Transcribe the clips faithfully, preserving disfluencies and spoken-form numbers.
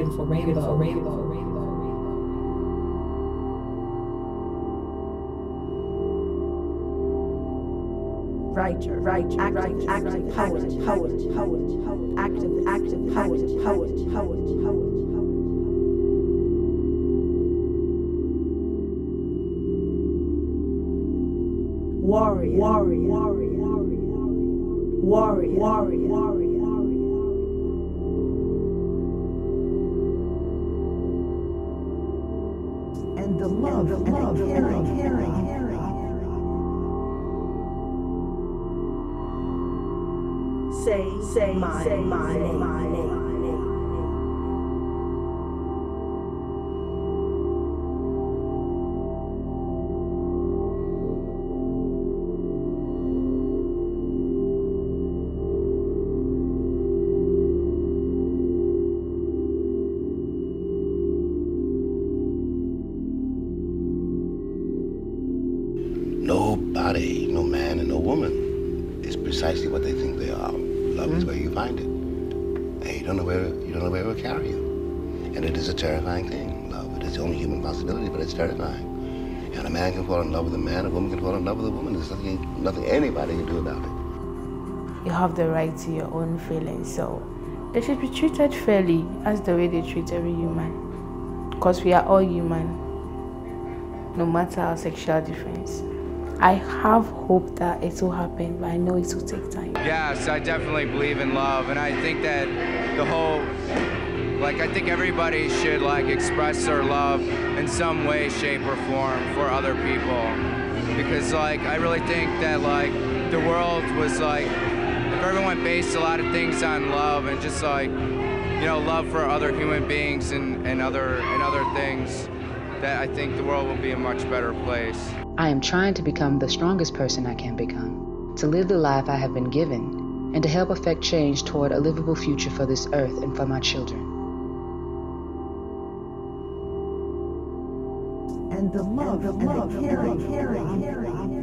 beautiful rainbow, rainbow, rainbow. Writer, writer, active, active, poet, poet, poet, poet, active, active, poet, poet, poet, poet. Warrior, warrior, warrior, warrior, warrior, warrior. And the love, and the love, and the caring, caring, caring. Say, say, my, say, my, name, my name. Nobody, no man and no woman, is precisely what they think they are. Love mm-hmm. is where you find it, and you don't know where you don't know where it will carry you. And it is a terrifying thing. Love, it is the only human possibility, but it's terrifying. And a man can fall in love with a man, a woman can fall in love with a woman. There's nothing, nothing anybody can do about it. You have the right to your own feelings, so they should be treated fairly, as the way they treat every human. Because we are all human, no matter our sexual difference. I have hope that it will happen, but I know it will take time. Yes, I definitely believe in love, and I think that the whole, like, I think everybody should, like, express their love in some way, shape, or form for other people. Because, like, I really think that, like, the world was, like, if everyone based a lot of things on love and just, like, you know, love for other human beings and, and, other, and other things, that I think the world will be a much better place. I am trying to become the strongest person I can become, to live the life I have been given, and to help affect change toward a livable future for this earth and for my children. And the love, and the love, and the caring, caring, caring.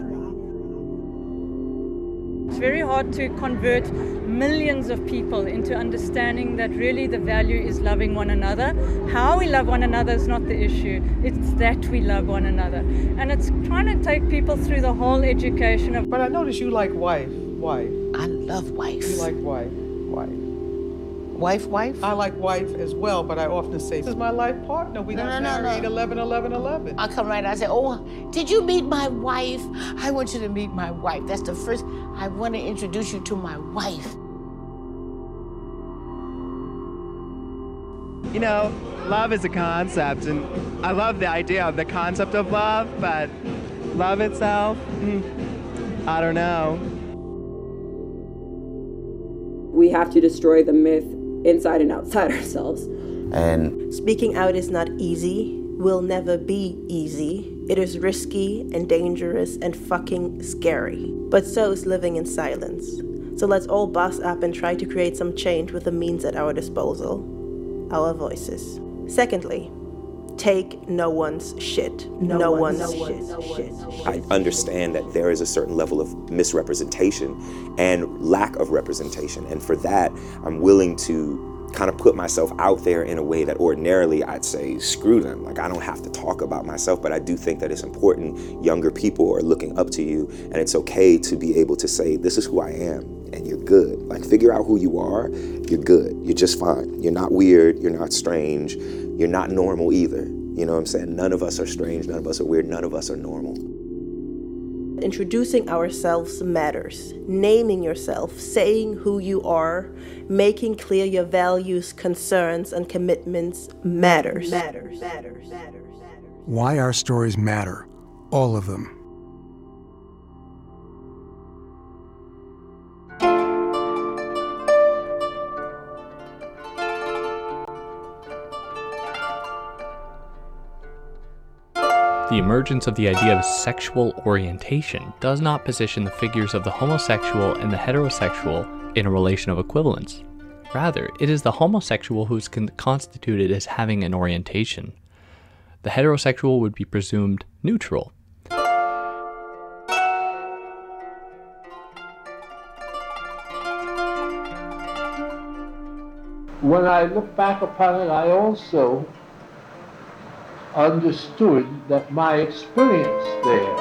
It's very hard to convert millions of people into understanding that really the value is loving one another. How we love one another is not the issue. It's that we love one another. And it's trying to take people through the whole education of... But I notice you like wife. Wife. I love wife. You like wife. Wife. Wife, wife? I like wife as well, but I often say, this is my life partner. We no, got no, married no. eleven, eleven, eleven. I come right out and say, oh, did you meet my wife? I want you to meet my wife. That's the first, I want to introduce you to my wife. You know, love is a concept, and I love the idea of the concept of love, but love itself, mm, I don't know. We have to destroy the myth inside and outside ourselves. And speaking out is not easy, will never be easy. It is risky and dangerous and fucking scary. But so is living in silence. So let's all bust up and try to create some change with the means at our disposal. Our voices. Secondly, take no one's shit. No, no one's, one's shit. No shit. shit. I understand that there is a certain level of misrepresentation and lack of representation. And for that, I'm willing to kind of put myself out there in a way that ordinarily I'd say, screw them. Like, I don't have to talk about myself, but I do think that it's important. Younger people are looking up to you, and it's okay to be able to say, this is who I am, and you're good. Like, figure out who you are, you're good. You're just fine. You're not weird, you're not strange, you're not normal either. You know what I'm saying? None of us are strange, none of us are weird, none of us are normal. Introducing ourselves matters. Naming yourself, saying who you are, making clear your values, concerns, and commitments matters. Matters. Matters. Matters. Why our stories matter, all of them. The emergence of the idea of sexual orientation does not position the figures of the homosexual and the heterosexual in a relation of equivalence. Rather, it is the homosexual who is con- constituted as having an orientation. The heterosexual would be presumed neutral. when I look back upon it, I also understood that my experience there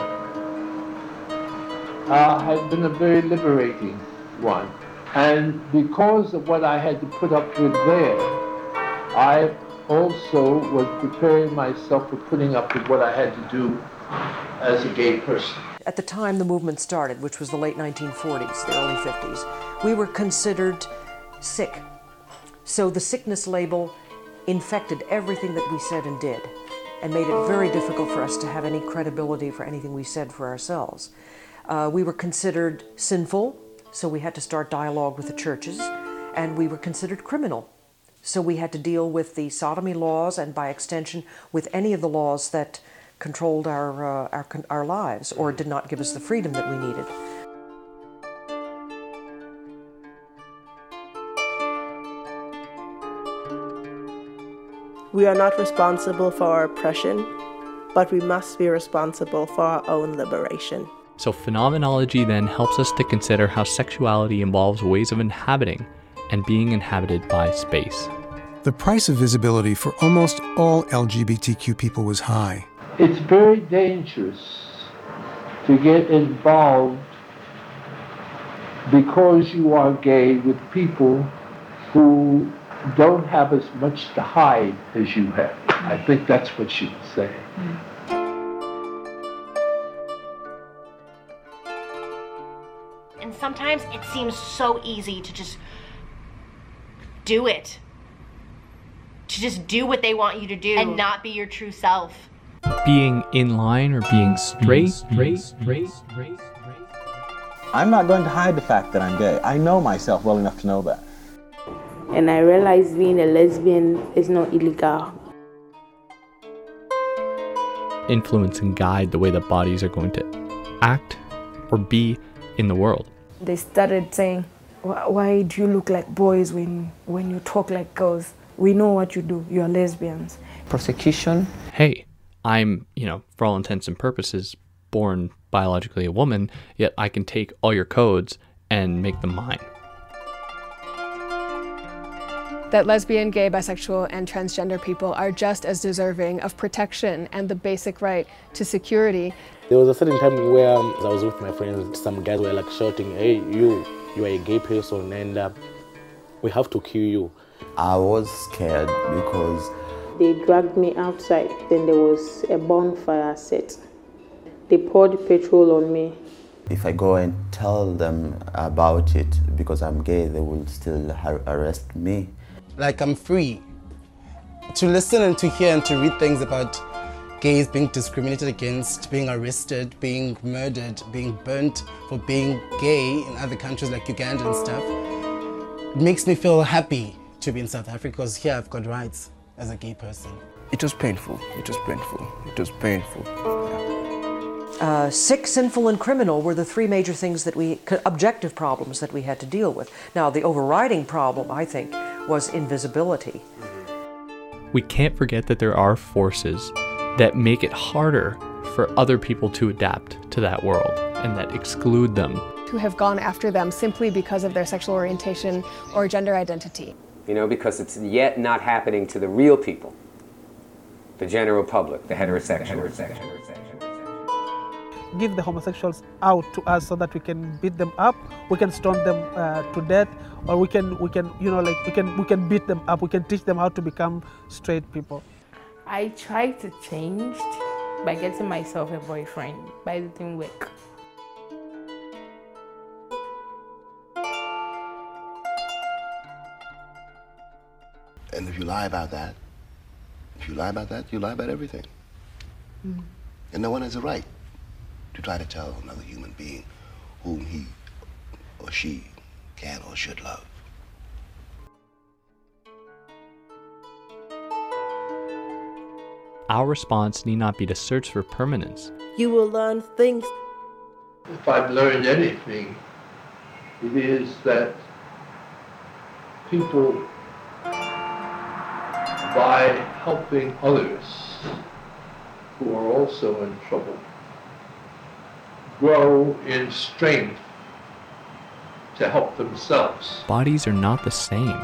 uh, had been a very liberating one. And because of what I had to put up with there, I also was preparing myself for putting up with what I had to do as a gay person. At the time the movement started, which was the late nineteen forties, the early fifties, we were considered sick. So the sickness label infected everything that we said and did and made it very difficult for us to have any credibility for anything we said for ourselves. Uh, we were considered sinful, so we had to start dialogue with the churches, and we were considered criminal. So we had to deal with the sodomy laws and by extension with any of the laws that controlled our, uh, our, our lives or did not give us the freedom that we needed. We are not responsible for our oppression, but we must be responsible for our own liberation. So phenomenology then helps us to consider how sexuality involves ways of inhabiting and being inhabited by space. The price of visibility for almost all L G B T Q people was high. It's very dangerous to get involved because you are gay with people who don't have as much to hide as you have. I think that's what she was saying. And sometimes it seems so easy to just do it. To just do what they want you to do and not be your true self. Being in line or being straight, straight, straight, straight. I'm not going to hide the fact that I'm gay. I know myself well enough to know that. And I realized being a lesbian is not illegal. Influence and guide the way that bodies are going to act or be in the world. They started saying, why do you look like boys when, when you talk like girls? We know what you do. You are lesbians. Prosecution. Hey, I'm, you know, for all intents and purposes, born biologically a woman, yet I can take all your codes and make them mine. That lesbian, gay, bisexual, and transgender people are just as deserving of protection and the basic right to security. There was a certain time where um, I was with my friends, some guys were like shouting, hey, you, you are a gay person and uh, we have to kill you. I was scared because they dragged me outside. Then there was a bonfire set. They poured petrol on me. if I go and tell them about it because I'm gay, they will still arrest me. Like I'm free to listen and to hear and to read things about gays being discriminated against, being arrested, being murdered, being burnt for being gay in other countries like Uganda and stuff. It makes me feel happy to be in South Africa because here I've got rights as a gay person. It was painful, it was painful, it was painful. Uh, sick, sinful, and criminal were the three major things that we, objective problems that we had to deal with. Now, the overriding problem, I think, was invisibility. We can't forget that there are forces that make it harder for other people to adapt to that world and that exclude them. Who have gone after them simply because of their sexual orientation or gender identity. You know, because it's yet not happening to the real people, the general public, the heterosexuals. The heterosexuals. Give the homosexuals out to us so that we can beat them up, we can stone them uh, to death, or we can, we can, you know, like we can, we can beat them up. We can teach them how to become straight people. I tried to change by getting myself a boyfriend, but it didn't work. And if you lie about that, if you lie about that, you lie about everything. Mm. And no one has a right to try to tell another human being whom he or she can or should love. Our response need not be to search for permanence. You will learn things. If I've learned anything, it is that people, by helping others who are also in trouble, grow in strength to help themselves. Bodies are not the same.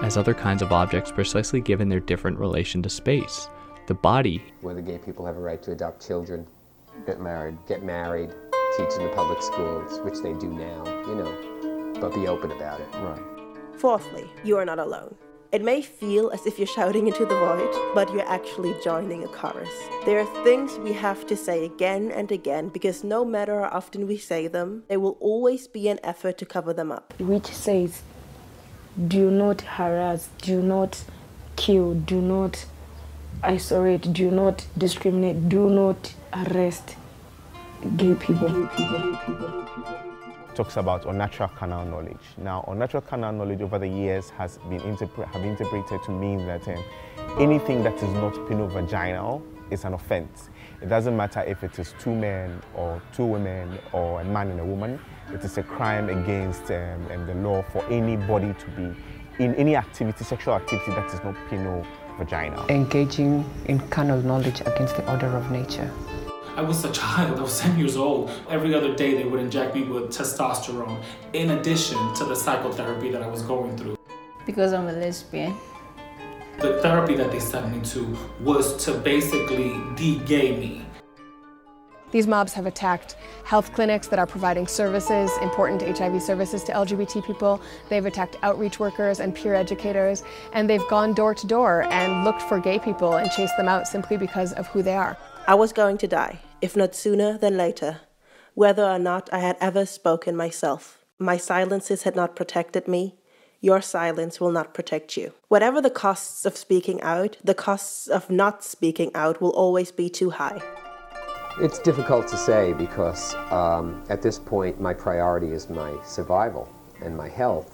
as other kinds of objects precisely given their different relation to space. The body, whether gay people have a right to adopt children, get married, get married, teach in the public schools, which they do now, you know, but be open about it. Right. Fourthly, you are not alone. It may feel as if you're shouting into the void, but you're actually joining a chorus. There are things we have to say again and again, because no matter how often we say them, there will always be an effort to cover them up. Which says, do not harass, do not kill, do not isolate, do not discriminate, do not arrest gay people. Gay people, gay people. Talks about unnatural carnal knowledge. Now, unnatural carnal knowledge over the years has been interpre- have been interpreted to mean that um, anything that is not penovaginal is an offense. It doesn't matter if it is two men or two women or a man and a woman. It is a crime against um, um, the law for anybody to be in any activity, sexual activity that is not penovaginal. Engaging in carnal knowledge against the order of nature. I was a child, I was seven years old. Every other day they would inject me with testosterone in addition to the psychotherapy that I was going through. Because I'm a lesbian. The therapy that they sent me to was to basically de-gay me. These mobs have attacked health clinics that are providing services, important H I V services to L G B T people. They've attacked outreach workers and peer educators, and they've gone door to door and looked for gay people and chased them out simply because of who they are. I was going to die, if not sooner than later, whether or not I had ever spoken myself. My silences had not protected me. Your silence will not protect you. Whatever the costs of speaking out, the costs of not speaking out will always be too high. It's difficult to say because um, at this point my priority is my survival and my health.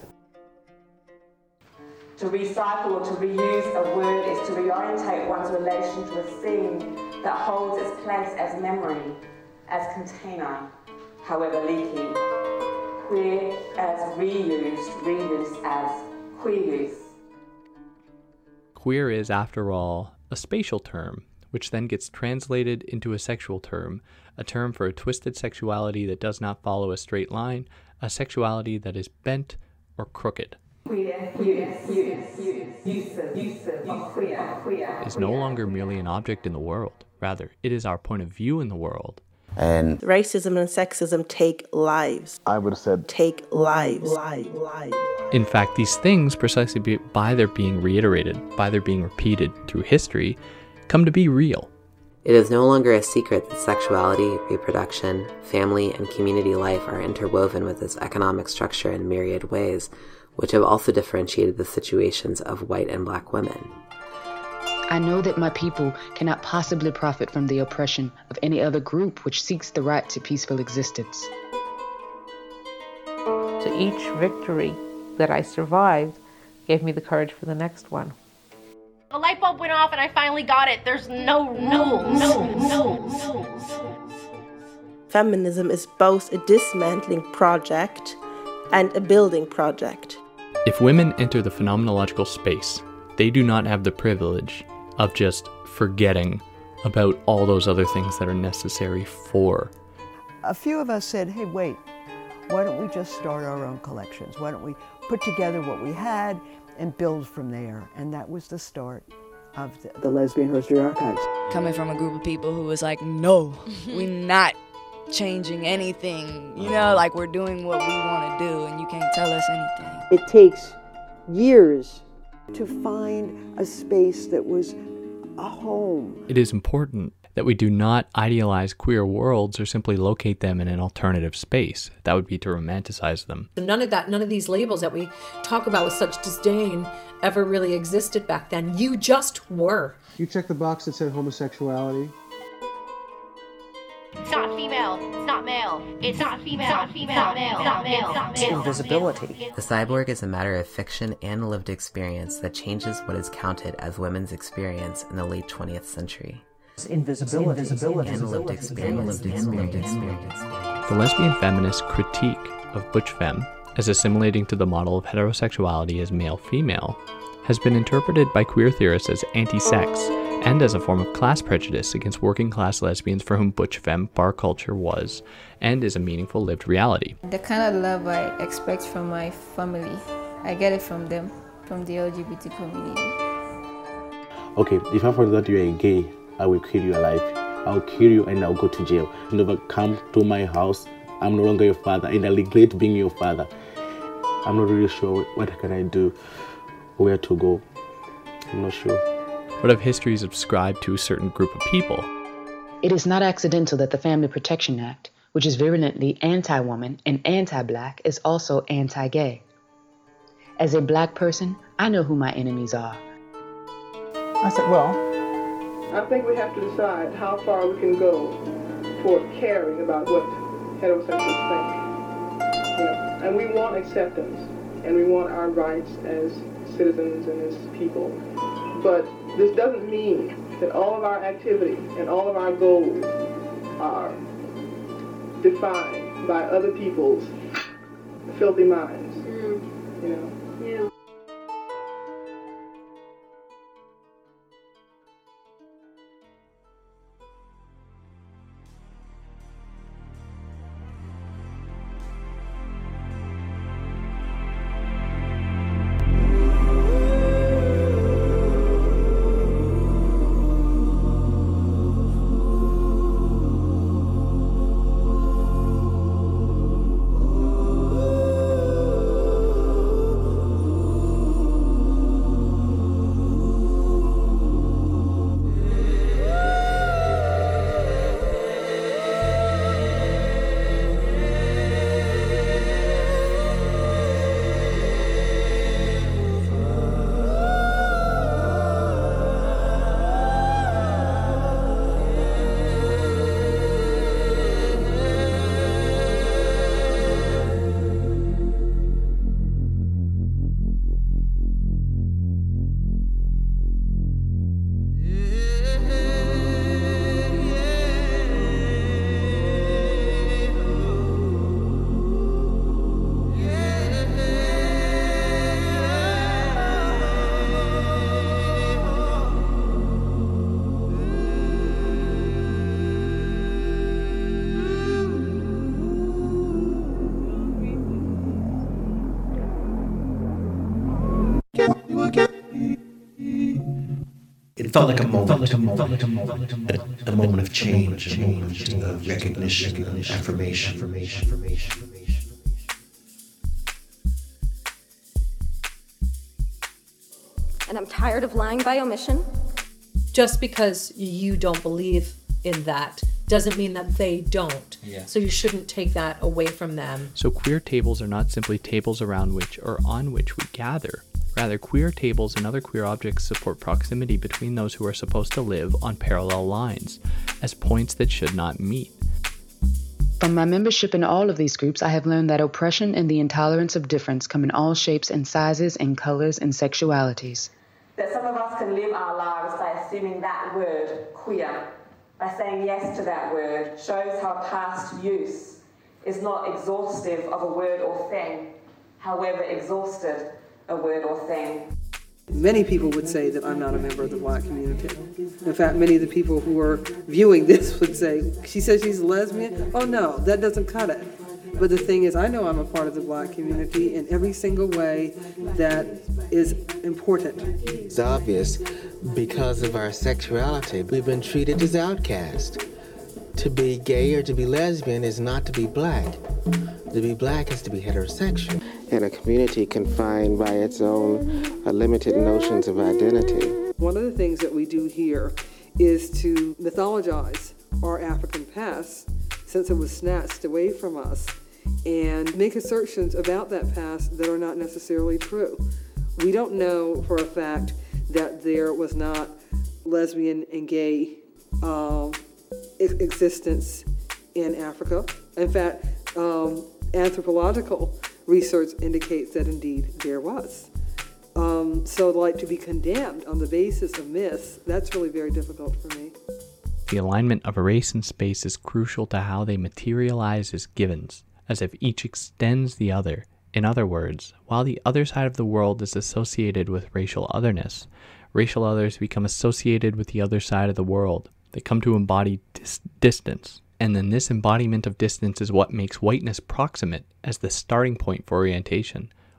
To recycle or to reuse a word is to reorientate one's relation to a thing that holds its place as memory, as container, however leaky. Queer as reused, reuse as queer use. Queer is, after all, a spatial term, which then gets translated into a sexual term, a term for a twisted sexuality that does not follow a straight line, a sexuality that is bent or crooked. Is no longer merely an object in the world. Rather, it is our point of view in the world. And racism and sexism take lives. I would have said take lives. lives. In fact, these things, precisely be, by their being reiterated, by their being repeated through history, come to be real. It is no longer a secret that sexuality, reproduction, family, and community life are interwoven with this economic structure in myriad ways, which have also differentiated the situations of white and black women. I know that my people cannot possibly profit from the oppression of any other group which seeks the right to peaceful existence. So each victory that I survived gave me the courage for the next one. The light bulb went off and I finally got it. There's no no, no, no, no. Feminism is both a dismantling project and a building project. If women enter the phenomenological space, they do not have the privilege of just forgetting about all those other things that are necessary for. A few of us said, hey, wait, why don't we just start our own collections? Why don't we put together what we had and build from there? And that was the start of the, the Lesbian History Archives. Coming from a group of people who was like, no, we're not changing anything. You know, like we're doing what we want to do and you can't tell us anything. It takes years to find a space that was a home. It is important that we do not idealize queer worlds or simply locate them in an alternative space. That would be to romanticize them. None of that, none of these labels that we talk about with such disdain ever really existed back then. You just were. You checked the box that said homosexuality. It's not female, it's not male, it's not female, it's not female, it's not male, it's not male, it's not male. Invisibility. The cyborg is a matter of fiction and lived experience that changes what is counted as women's experience in the late twentieth century. Invisibility. Invisibility. And lived experience. And lived experience. The lesbian feminist critique of butch femme as assimilating to the model of heterosexuality as male-female has been interpreted by queer theorists as anti-sex and as a form of class prejudice against working-class lesbians for whom butch femme bar culture was and is a meaningful lived reality. The kind of love I expect from my family, I get it from them. from the L G B T community. Okay, if I find that you are gay, I will kill you alive. I'll kill you and I'll go to jail. You never come to my house. I'm no longer your father, and I regret being your father. I'm not really sure what can I do, where to go. I'm not sure. What if history is ascribed to a certain group of people? It is not accidental that the Family Protection Act, which is virulently anti-woman and anti-black, is also anti-gay. As a black person, I know who my enemies are. I said, well, I think we have to decide how far we can go toward caring about what heterosexuals think. You know, and we want acceptance, and we want our rights as citizens and as people. But this doesn't mean that all of our activity and all of our goals are defined by other people's filthy minds. Mm. You know. Yeah. It felt like a moment, felt like a moment, felt like a moment, a, a moment of change, a moment of recognition, of affirmation, affirmation, affirmation. And I'm tired of lying by omission. Just because you don't believe in that doesn't mean that they don't. Yeah. So you shouldn't take that away from them. So queer tables are not simply tables around which or on which we gather. Rather, queer tables and other queer objects support proximity between those who are supposed to live on parallel lines, as points that should not meet. From my membership in all of these groups, I have learned that oppression and the intolerance of difference come in all shapes and sizes and colors and sexualities. That some of us can live our lives by assuming that word, queer, by saying yes to that word, shows how past use is not exhaustive of a word or thing, however exhausted a word or thing. Many people would say that I'm not a member of the black community. In fact, many of the people who are viewing this would say, she says she's a lesbian? Oh no, that doesn't cut it. But the thing is, I know I'm a part of the black community in every single way that is important. It's obvious because of our sexuality, we've been treated as outcasts. To be gay or to be lesbian is not to be black. To be black is to be heterosexual. And a community confined by its own uh, limited notions of identity. One of the things that we do here is to mythologize our African past, since it was snatched away from us, and make assertions about that past that are not necessarily true. We don't know for a fact that there was not lesbian and gay um, existence in Africa. In fact, um, anthropological research indicates that indeed there was. Um, so like to be condemned on the basis of myths, that's really very difficult for me. The alignment of race and space is crucial to how they materialize as givens, as if each extends the other. In other words, while the other side of the world is associated with racial otherness, racial others become associated with the other side of the world. They come to embody dis- distance. And then this embodiment of distance is what makes whiteness proximate as the starting point for orientation.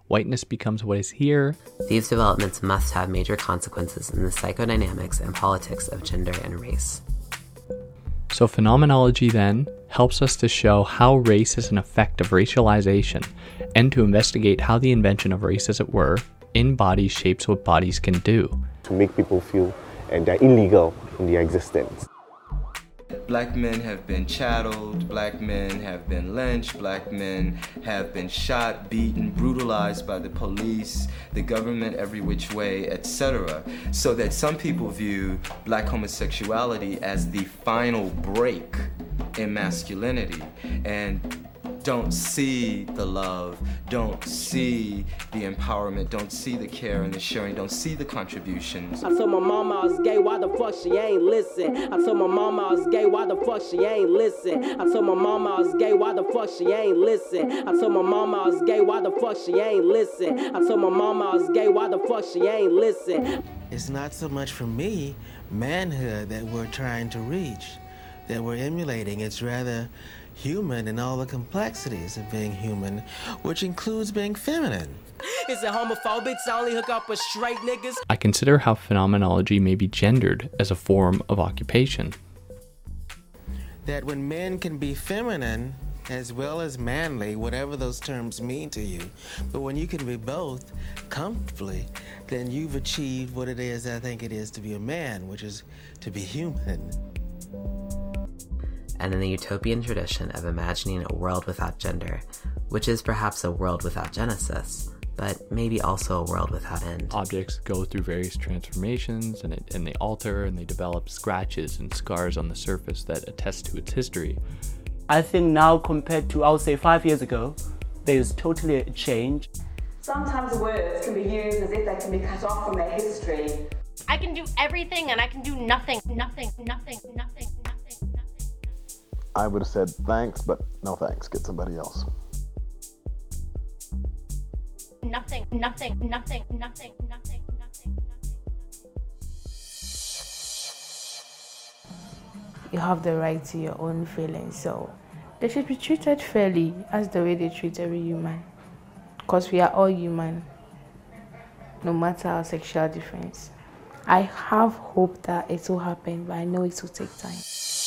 whiteness becomes what is here. These developments must have major consequences in the psychodynamics and politics of gender and race. So phenomenology then helps us to show how race is an effect of racialization and to investigate how the invention of race, as it were, in bodies shapes what bodies can do. To make people feel and they're illegal in their existence. Black men have been chatteled, black men have been lynched, black men have been shot, beaten, brutalized by the police, the government, every which way, et cetera. So that some people view black homosexuality as the final break in masculinity and don't see the love, don't see the empowerment, don't see the care and the sharing, don't see the contributions. I told my mama I was gay, why the fuck she ain't listen? I told my mama I was gay, why the fuck she ain't listen? I told my mama I was gay, why the fuck she ain't listen? I told my mama I was gay, why the fuck she ain't listen? I told my mama I was gay, why the fuck she ain't listen? It's not so much for me manhood that we're trying to reach, that we're emulating. It's rather human and all the complexities of being human, which includes being feminine. Is it homophobic to only hook up with straight niggas? I consider how phenomenology may be gendered as a form of occupation. That when men can be feminine as well as manly, whatever those terms mean to you, but when you can be both comfortably, then you've achieved what it is I think it is to be a man, which is to be human. And in the utopian tradition of imagining a world without gender, which is perhaps a world without Genesis, but maybe also a world without end. Objects go through various transformations and, it, and they alter and they develop scratches and scars on the surface that attest to its history. I think now compared to, I would say, five years ago, there is totally a change. Sometimes words can be used as if they can be cut off from their history. I can do everything and I can do nothing, nothing, nothing, nothing. I would have said thanks, but no thanks. Get somebody else. Nothing, nothing, nothing, nothing, nothing, nothing, nothing. You have the right to your own feelings, so they should be treated fairly as the way they treat every human. Because we are all human, no matter our sexual difference. I have hope that it will happen, but I know it will take time.